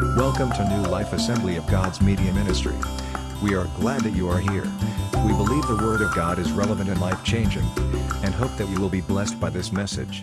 Welcome to New Life Assembly of God's Media Ministry. We are glad that you are here. We believe the Word of God is relevant and life-changing, and hope that you will be blessed by this message.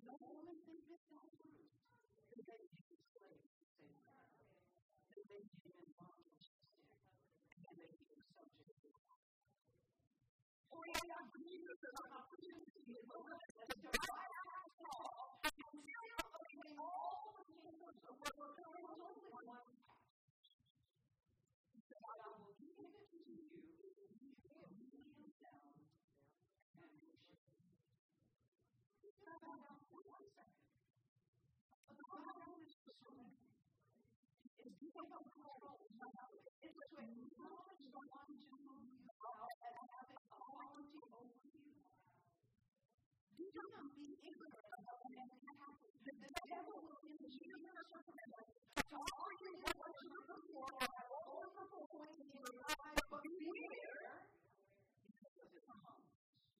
The only thing that got through is they became slaves to Satan. They became in bondage to sin. And they became subject to God. Oh, yeah, Jesus is an opportunity to divide our soul and seal away all the kingdoms of what we're doing only one path. He said, I will give it to you if you kneel down and worship me. He said, I found out for 1 second. But the Bible is for surrender. It's giving up control. It's to acknowledge the one to whom you bow as having authority over you. Do not be ignorant of what may happen. The devil will use your circumstance to argue what you before and have overperformed in your life, but beware because it comes.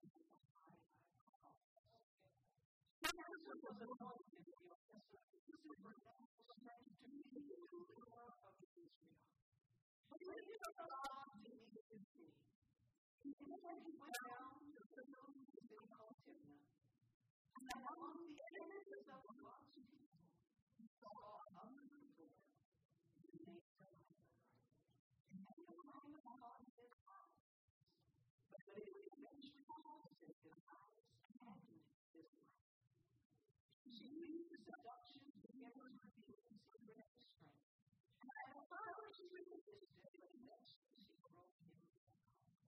Samson was anointed in the Old Testament. Supernatural strength to be the ruler of Israel. But when he took God to meet his king, and when he went down to the city called Timnah, and among the enemies of God's people, he saw a people who made surrender. And he rang upon his eyes. But it was eventually harvested his eyes and his life. She used the seduction to give her revealing secret of his strength. And at first she resisted, but eventually she broke him down.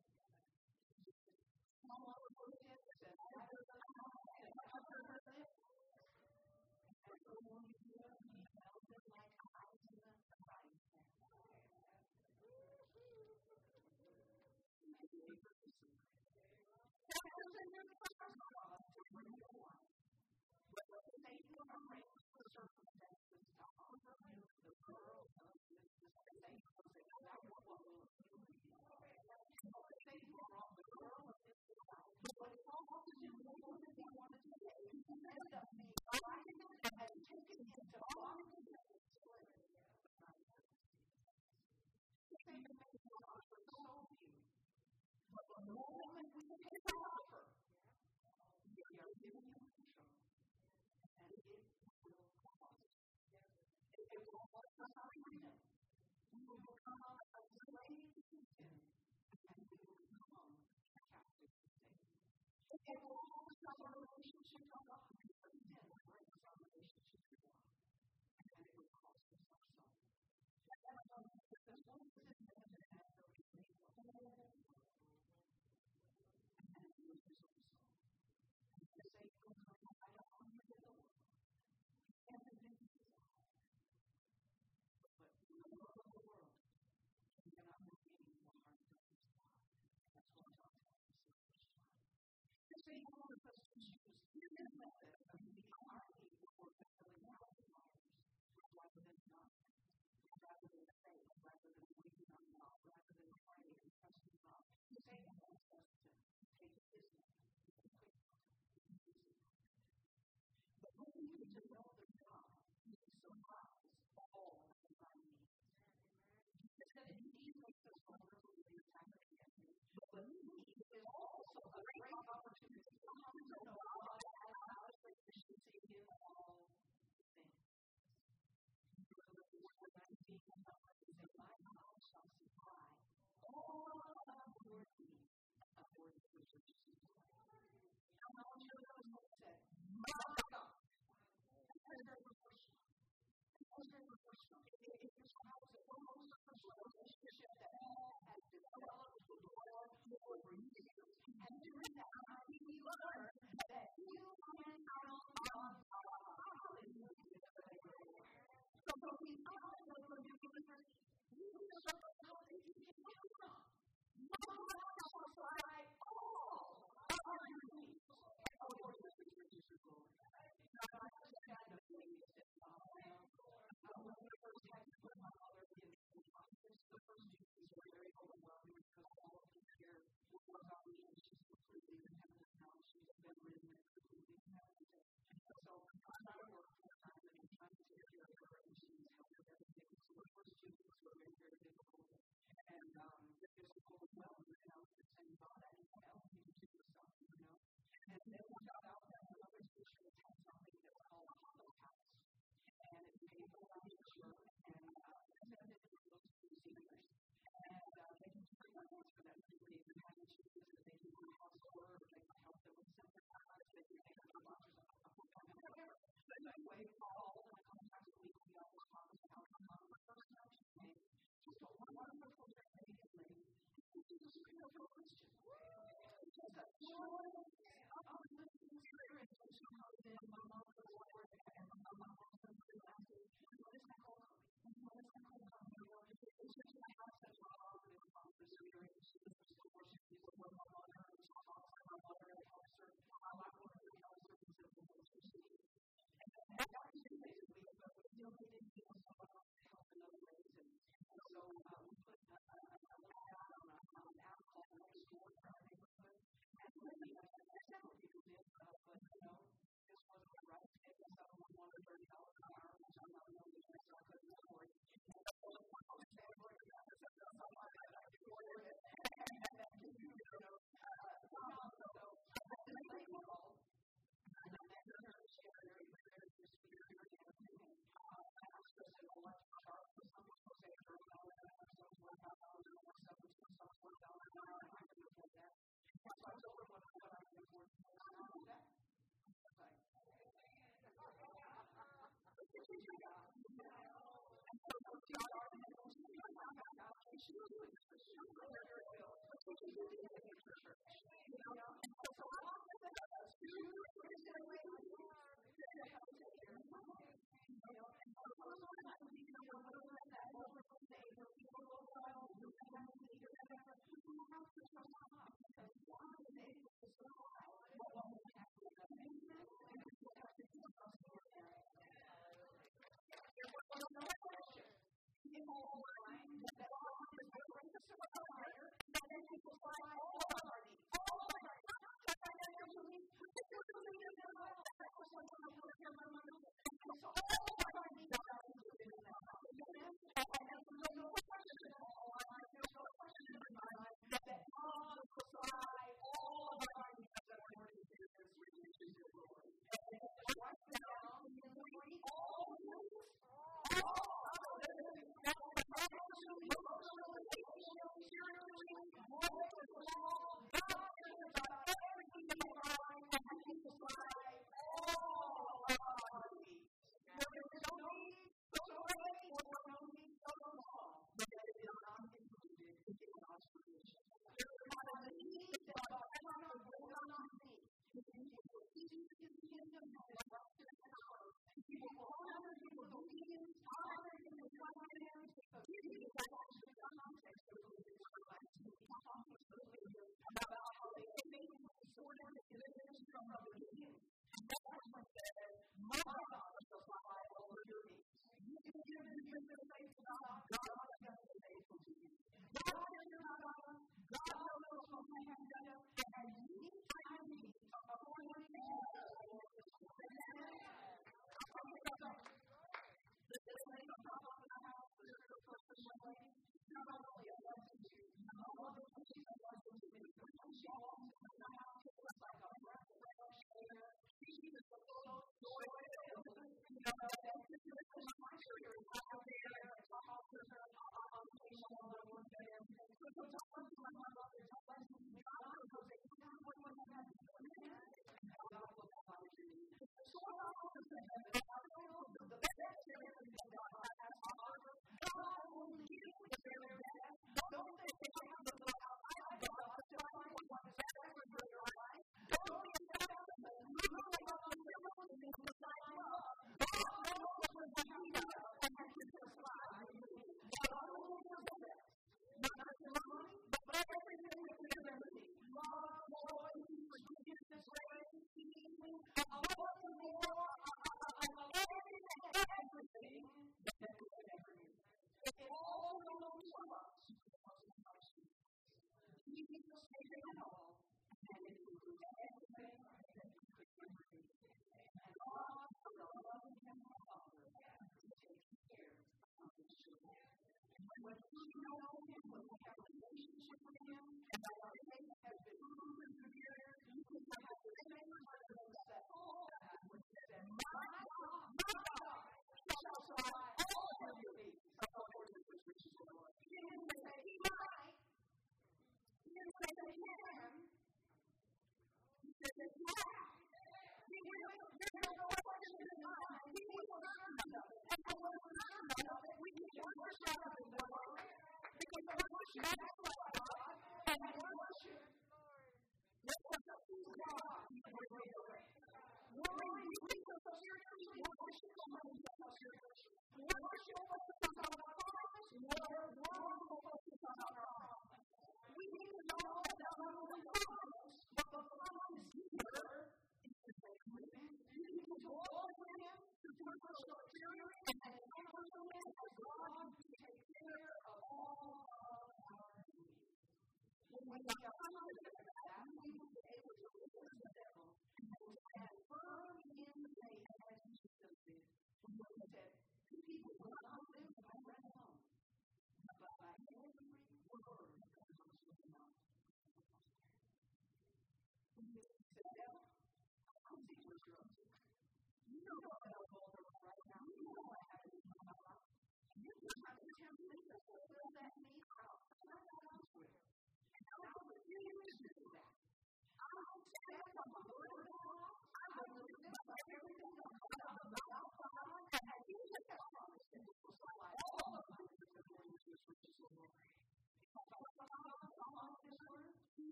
Someone looked at her and rather than and covered her lips. And so when he did, he melted like ice in the frying pan. And he gave her the secret. That was a new first God to bring your life. But when Satan arranged the circumstances to offer him the girl of his mistake, was exactly what will appeal to you. Satan brought the girl of his desire. But when he offered him more than he wanted to take, he ended up being blinded and taken into bondage and slavery. Satan made the offer so few. But the moment we take the offer, we are giving him control. And it will cost. It will cost us our freedom. We will become a slave to sin, and we will become captive to Satan. It will cost us our relationship with God, because sin breaks our relationship with God. And it will cost us our soul. Because once sin enters after we leave the whole world, and it loses our soul. And Satan will come right up on your door. Everything is all. But the love of the world cannot regain the heart of his God. That's what God tells us in the first time. Satan wants us to choose his method of meeting our need before fulfilling our desires, rather than not, rather than faith, rather than waiting on God, rather than praying and trusting God. Satan wants us to take his method, the quick method, the easy method. But when we need to know that God supplies all of our needs. It's that it makes us vulnerable to the attack of the enemy. But the need is also a great opportunity for us to know God and our sufficiency in all things. Verse 19 says, my house shall supply all of your needs according to his riches and glory. Now, how many of those folks said, my God? That's very personal. That's very personal. If your spouse is the most personal relationship that has developed with the Lord over years, and during that time, we learn that you can count on God. Hallelujah. So when we find that we're believers, we will know that you can count on. My God shall supply all of your needs according to his riches and glory. Now, I understand the things that when I first had to put my mother in hospice, the first 2 weeks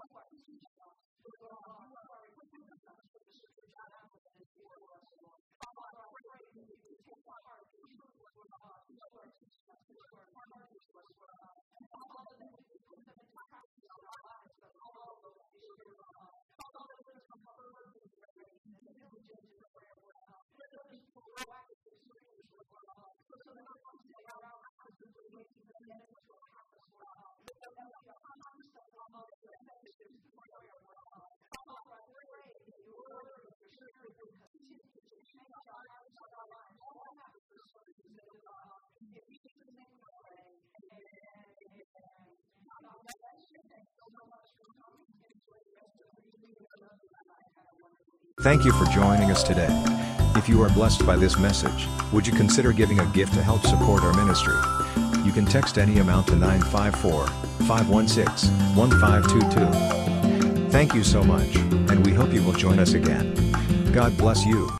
Thank you for joining us today. If you are blessed by this message, would you consider giving a gift to help support our ministry? You can text any amount to 954-516-1522. Thank you so much, and we hope you will join us again. God bless you.